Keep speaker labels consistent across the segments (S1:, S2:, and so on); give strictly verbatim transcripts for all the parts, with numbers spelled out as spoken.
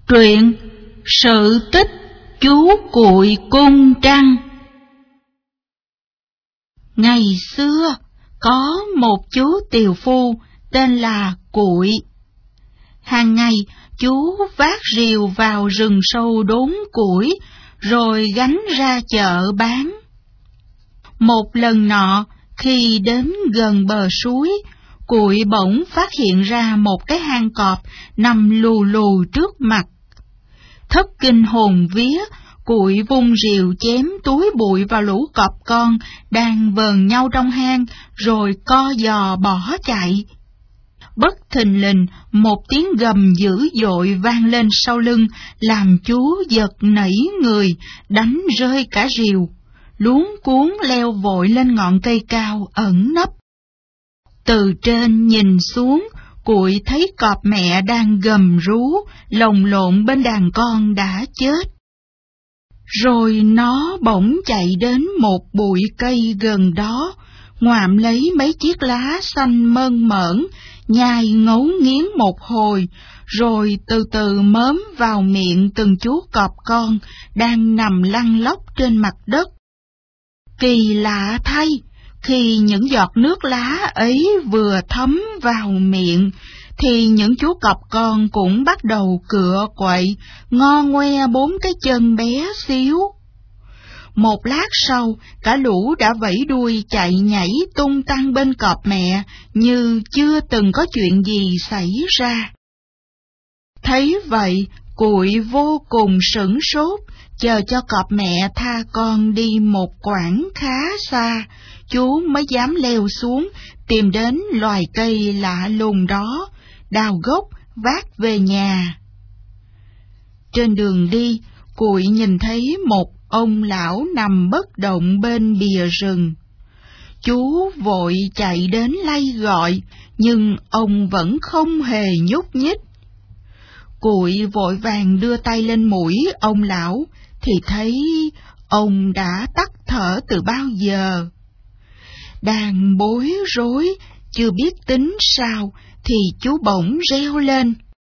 S1: Truyện Sự tích chú Cuội cung trăng. Ngày xưa, có một chú tiều phu tên là Cuội. Hàng ngày, chú vác rìu vào rừng sâu đốn củi, rồi gánh ra chợ bán. Một lần nọ, khi đến gần bờ suối, Cuội bỗng phát hiện ra một cái hang cọp nằm lù lù trước mặt. Thất kinh hồn vía, Cuội vung rìu chém túi bụi vào lũ cọp con đang vờn nhau trong hang, rồi co giò bỏ chạy. Bất thình lình, một tiếng gầm dữ dội vang lên sau lưng, làm chú giật nảy người, đánh rơi cả rìu, luống cuống leo vội lên ngọn cây cao ẩn nấp. Từ trên nhìn xuống, Cuội thấy cọp mẹ đang gầm rú, lồng lộn bên đàn con đã chết. Rồi nó bỗng chạy đến một bụi cây gần đó, ngoạm lấy mấy chiếc lá xanh mơn mởn, nhai ngấu nghiến một hồi, rồi từ từ mớm vào miệng từng chú cọp con đang nằm lăn lóc trên mặt đất. Kỳ lạ thay, khi những giọt nước lá ấy vừa thấm vào miệng, thì những chú cọp con cũng bắt đầu cựa quậy, ngo ngoe bốn cái chân bé xíu. Một lát sau, cả lũ đã vẫy đuôi chạy nhảy tung tăng bên cọp mẹ, như chưa từng có chuyện gì xảy ra. Thấy vậy, Cuội vô cùng sửng sốt, chờ cho cọp mẹ tha con đi một quãng khá xa, chú mới dám leo xuống, tìm đến loài cây lạ lùng đó, đào gốc, vác về nhà. Trên đường đi, Cuội nhìn thấy một ông lão nằm bất động bên bìa rừng. Chú vội chạy đến lay gọi, nhưng ông vẫn không hề nhúc nhích. Cuội vội vàng đưa tay lên mũi ông lão, thì thấy ông đã tắt thở từ bao giờ. Đang bối rối, chưa biết tính sao, thì chú bỗng reo lên.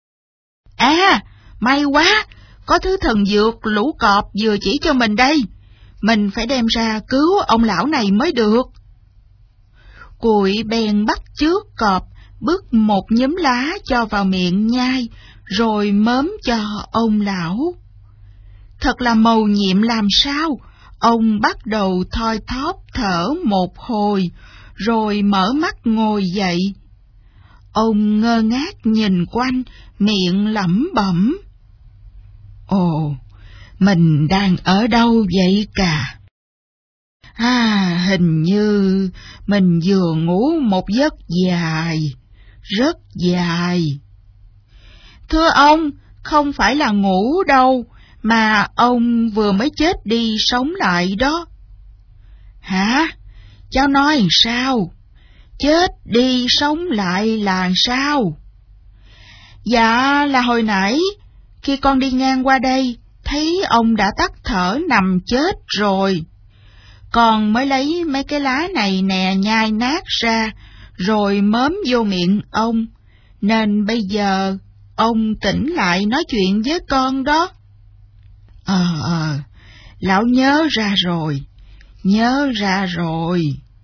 S1: À, may quá, có thứ thần dược lũ cọp vừa chỉ cho mình đây. Mình phải đem ra cứu ông lão này mới được. Cuội bèn bắt chước cọp, bứt một nhúm lá cho vào miệng nhai, rồi mớm cho ông lão. Thật là mầu nhiệm làm sao, ông bắt đầu thoi thóp thở một hồi, rồi mở mắt ngồi dậy. Ông ngơ ngác nhìn quanh, miệng lẩm bẩm. Ồ, mình đang ở đâu vậy cả? À, hình như mình vừa ngủ một giấc dài, rất dài. Thưa ông, không phải là ngủ đâu, mà ông vừa mới chết đi sống lại đó. Hả? Cháu nói sao? Chết đi sống lại là sao? Dạ là hồi nãy, khi con đi ngang qua đây, thấy ông đã tắt thở nằm chết rồi. Con mới lấy mấy cái lá này nè nhai nát ra, rồi mớm vô miệng ông, nên bây giờ ông tỉnh lại nói chuyện với con đó. Ờ, ờ, lão nhớ ra rồi, nhớ ra rồi.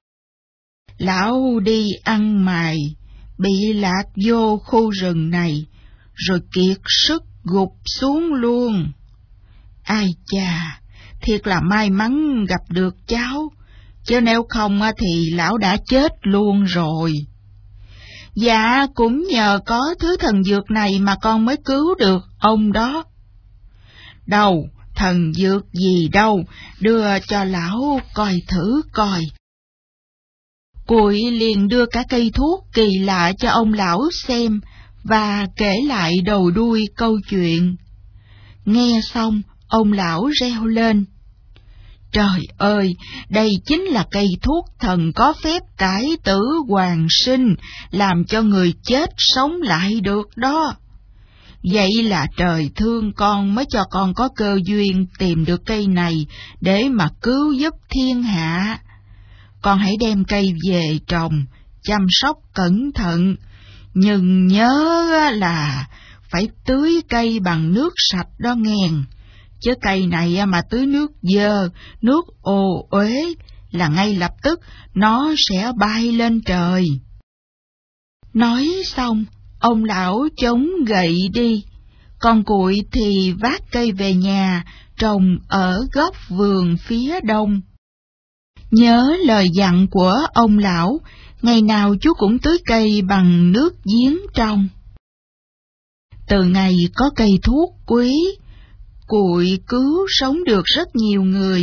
S1: Lão đi ăn mày, bị lạc vô khu rừng này, rồi kiệt sức gục xuống luôn. Ai chà, thiệt là may mắn gặp được cháu, chứ nếu không thì lão đã chết luôn rồi. Dạ, cũng nhờ có thứ thần dược này mà con mới cứu được ông đó. Đâu, thần dược gì đâu, đưa cho lão coi thử coi. Cuội liền đưa cả cây thuốc kỳ lạ cho ông lão xem, và kể lại đầu đuôi câu chuyện. Nghe xong, ông lão reo lên. Trời ơi, đây chính là cây thuốc thần có phép cải tử hoàn sinh, làm cho người chết sống lại được đó. Vậy là trời thương con mới cho con có cơ duyên tìm được cây này để mà cứu giúp thiên hạ. Con hãy đem cây về trồng, chăm sóc cẩn thận, nhưng nhớ là phải tưới cây bằng nước sạch đó nghen. Chứ cây này mà tưới nước dơ, nước ô uế là ngay lập tức nó sẽ bay lên trời. Nói xong, ông lão chống gậy đi, còn Cụi thì vác cây về nhà, trồng ở góc vườn phía đông. Nhớ lời dặn của ông lão, ngày nào chú cũng tưới cây bằng nước giếng trong. Từ ngày có cây thuốc quý, Cụi cứu sống được rất nhiều người.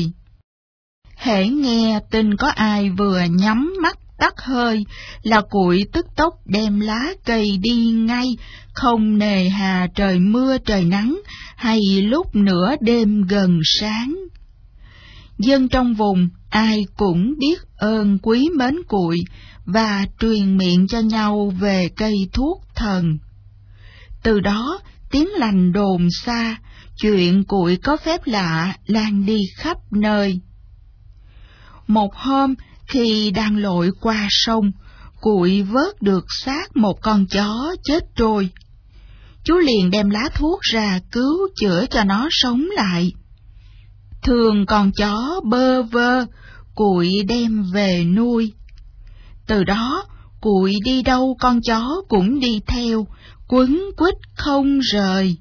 S1: Hễ nghe tin có ai vừa nhắm mắt tắt hơi là Cụi tức tốc đem lá cây đi ngay, không nề hà trời mưa trời nắng hay lúc nửa đêm gần sáng. Dân trong vùng ai cũng biết ơn quý mến Cụi và truyền miệng cho nhau về cây thuốc thần. Từ đó tiếng lành đồn xa, chuyện Cụi có phép lạ lan đi khắp nơi. Một hôm, khi đang lội qua sông, Cụi vớt được xác một con chó chết trôi. Chú liền đem lá thuốc ra cứu chữa cho nó sống lại. Thường con chó bơ vơ, Cụi đem về nuôi. Từ đó, Cụi đi đâu con chó cũng đi theo, quấn quýt không rời.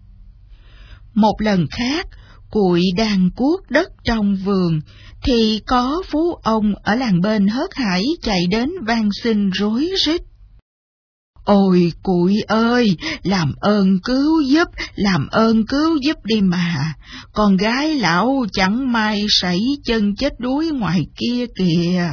S1: Một lần khác, Cụi đang cuốc đất trong vườn, thì có phú ông ở làng bên hớt hải chạy đến van xin rối rít. Ôi Cụi ơi, làm ơn cứu giúp, làm ơn cứu giúp đi mà, con gái lão chẳng may sảy chân chết đuối ngoài kia kìa.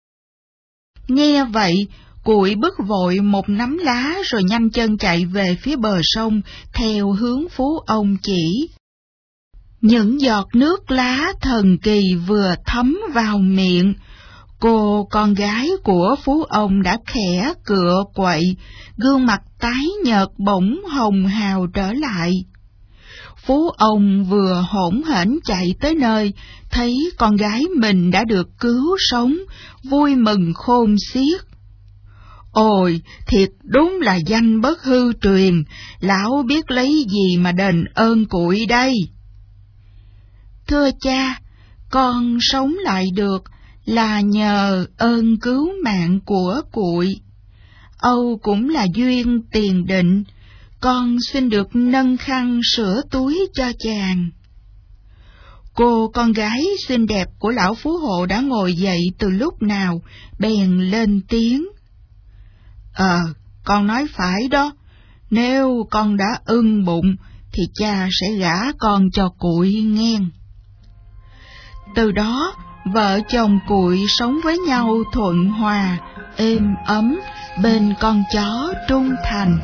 S1: Nghe vậy, Cụi bứt vội một nắm lá rồi nhanh chân chạy về phía bờ sông theo hướng phú ông chỉ. Những giọt nước lá thần kỳ vừa thấm vào miệng, cô con gái của phú ông đã khẽ cựa quậy, gương mặt tái nhợt bỗng hồng hào trở lại. Phú ông vừa hỗn hển chạy tới nơi, thấy con gái mình đã được cứu sống, vui mừng khôn xiết. Ôi, thiệt đúng là danh bất hư truyền, lão biết lấy gì mà đền ơn Cụi đây. Thưa cha, con sống lại được là nhờ ơn cứu mạng của Cụi. Âu cũng là duyên tiền định, con xin được nâng khăn sửa túi cho chàng. Cô con gái xinh đẹp của lão phú hộ đã ngồi dậy từ lúc nào, bèn lên tiếng. Ờ, con nói phải đó, nếu con đã ưng bụng thì cha sẽ gả con cho Cụi nghen. Từ đó, vợ chồng Cụi sống với nhau thuận hòa, êm ấm bên con chó trung thành.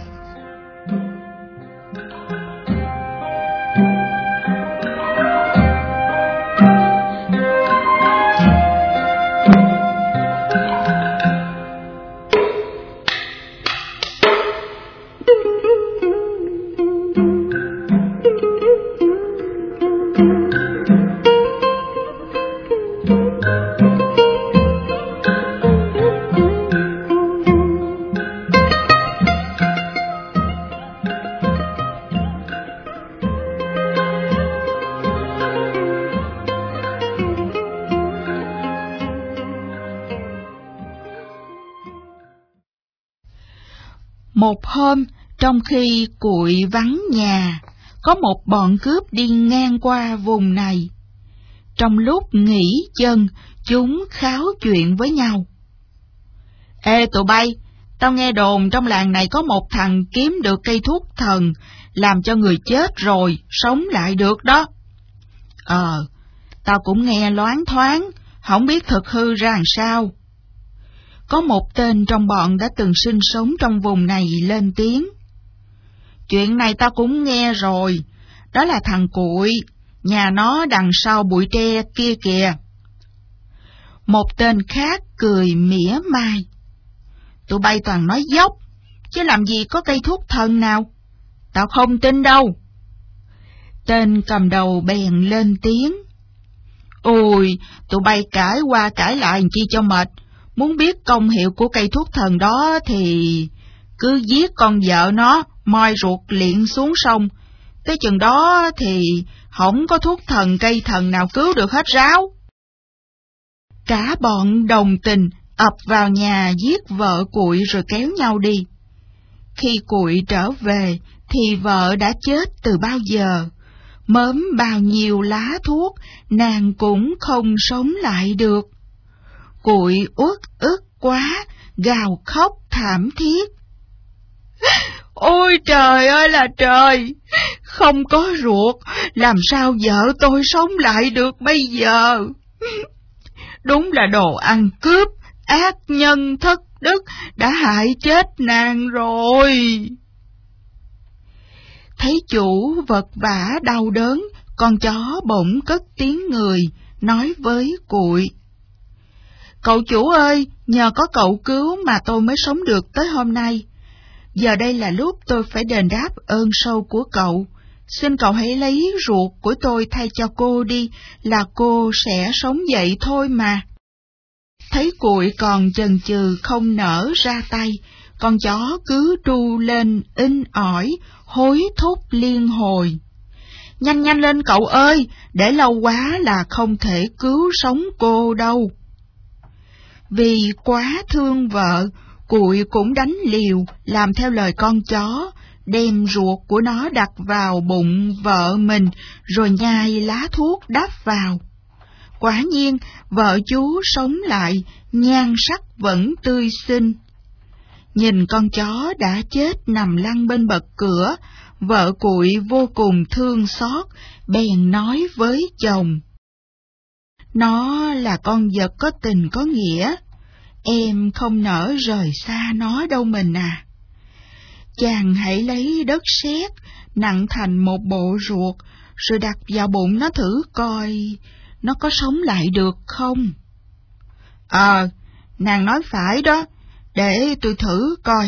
S1: Một hôm, trong khi Cụi vắng nhà, có một bọn cướp đi ngang qua vùng này. Trong lúc nghỉ chân, chúng kháo chuyện với nhau. Ê tụi bay, tao nghe đồn trong làng này có một thằng kiếm được cây thuốc thần, làm cho người chết rồi, sống lại được đó. Ờ, tao cũng nghe loáng thoáng, không biết thực hư ra làm sao. Có một tên trong bọn đã từng sinh sống trong vùng này lên tiếng. Chuyện này tao cũng nghe rồi, đó là thằng Cụi, nhà nó đằng sau bụi tre kia kìa. Một tên khác cười mỉa mai. Tụi bay toàn nói dốc, chứ làm gì có cây thuốc thần nào, tao không tin đâu. Tên cầm đầu bèn lên tiếng. Ôi, tụi bay cãi qua cãi lại làm chi cho mệt, muốn biết công hiệu của cây thuốc thần đó thì cứ giết con vợ nó, moi ruột liệng xuống sông. Tới chừng đó thì không có thuốc thần cây thần nào cứu được hết ráo. Cả bọn đồng tình ập vào nhà giết vợ Cụi rồi kéo nhau đi. Khi Cụi trở về thì vợ đã chết từ bao giờ. Mớm bao nhiêu lá thuốc, nàng cũng không sống lại được. Cụi uất ức quá, gào khóc thảm thiết. Ôi trời ơi là trời, không có ruột, làm sao vợ tôi sống lại được bây giờ? Đúng là đồ ăn cướp, ác nhân thất đức, đã hại chết nàng rồi. Thấy chủ vật vã đau đớn, con chó bỗng cất tiếng người, nói với Cụi. Cậu chủ ơi, nhờ có cậu cứu mà tôi mới sống được tới hôm nay. Giờ đây là lúc tôi phải đền đáp ơn sâu của cậu. Xin cậu hãy lấy ruột của tôi thay cho cô đi, là cô sẽ sống dậy thôi mà. Thấy Cụi còn chần chừ không nỡ ra tay, con chó cứ tru lên in ỏi, hối thúc liên hồi. Nhanh nhanh lên cậu ơi, để lâu quá là không thể cứu sống cô đâu. Vì quá thương vợ, Cụi cũng đánh liều, làm theo lời con chó, đem ruột của nó đặt vào bụng vợ mình, rồi nhai lá thuốc đắp vào. Quả nhiên, vợ chú sống lại, nhan sắc vẫn tươi xinh. Nhìn con chó đã chết nằm lăn bên bậc cửa, vợ Cụi vô cùng thương xót, bèn nói với chồng. Nó là con vật có tình có nghĩa, em không nỡ rời xa nó đâu mình à. Chàng hãy lấy đất sét nặn thành một bộ ruột, rồi đặt vào bụng nó thử coi nó có sống lại được không. Ờ, nàng nói phải đó, để tôi thử coi.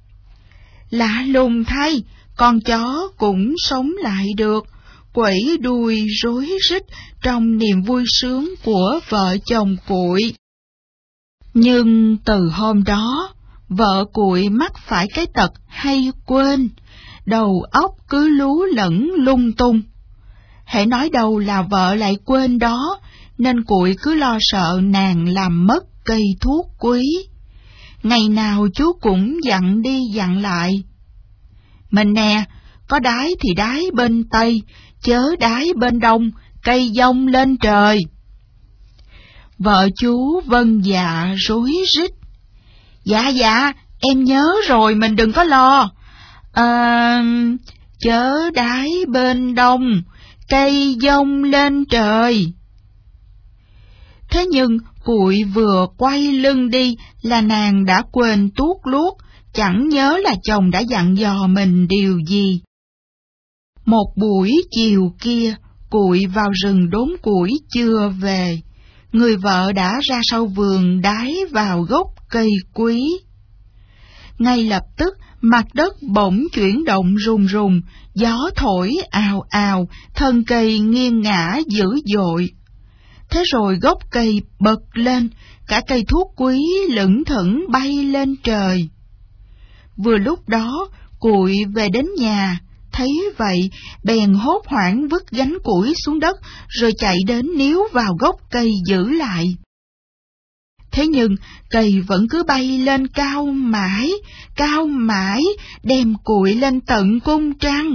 S1: Lạ lùng thay, con chó cũng sống lại được, quẩy đuôi rối rít trong niềm vui sướng của vợ chồng Cụi. Nhưng từ hôm đó, vợ Cụi mắc phải cái tật hay quên, đầu óc cứ lú lẫn lung tung. Hễ nói đâu là vợ lại quên đó, nên Cụi cứ lo sợ nàng làm mất cây thuốc quý. Ngày nào chú cũng dặn đi dặn lại. Mình nè, có đái thì đái bên Tây, chớ đái bên Đông, cây dông lên trời. Vợ chú vâng dạ rối rít. Dạ dạ, em nhớ rồi, mình đừng có lo. À, chớ đái bên Đông, cây dông lên trời. Thế nhưng Cụi vừa quay lưng đi là nàng đã quên tuốt luốt, chẳng nhớ là chồng đã dặn dò mình điều gì. Một buổi chiều kia, Cụi vào rừng đốn củi chưa về, người vợ đã ra sau vườn đái vào gốc cây quý. Ngay lập tức mặt đất bỗng chuyển động rùng rùng, gió thổi ào ào, thân cây nghiêng ngã dữ dội. Thế rồi gốc cây bật lên, cả cây thuốc quý lững thững bay lên trời. Vừa lúc đó, Cụi về đến nhà, thấy vậy, bèn hốt hoảng vứt gánh củi xuống đất, rồi chạy đến níu vào gốc cây giữ lại. Thế nhưng, cây vẫn cứ bay lên cao mãi, cao mãi, đem Cụi lên tận cung trăng.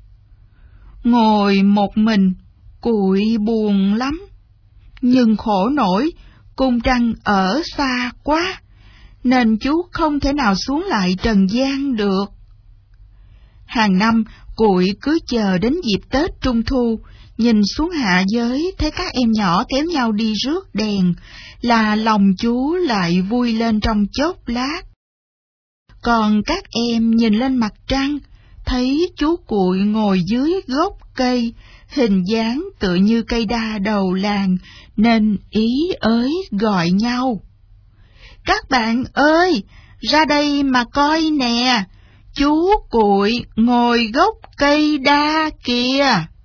S1: Ngồi một mình, Cụi buồn lắm. Nhưng khổ nổi, cung trăng ở xa quá, nên chú không thể nào xuống lại trần gian được. Hàng năm, Cụi cứ chờ đến dịp Tết Trung Thu, nhìn xuống hạ giới thấy các em nhỏ kéo nhau đi rước đèn, là lòng chú lại vui lên trong chốc lát. Còn các em nhìn lên mặt trăng, thấy chú Cụi ngồi dưới gốc cây, hình dáng tựa như cây đa đầu làng, nên ý ới gọi nhau. Các bạn ơi, ra đây mà coi nè, chú Cụi ngồi gốc cây đa kìa.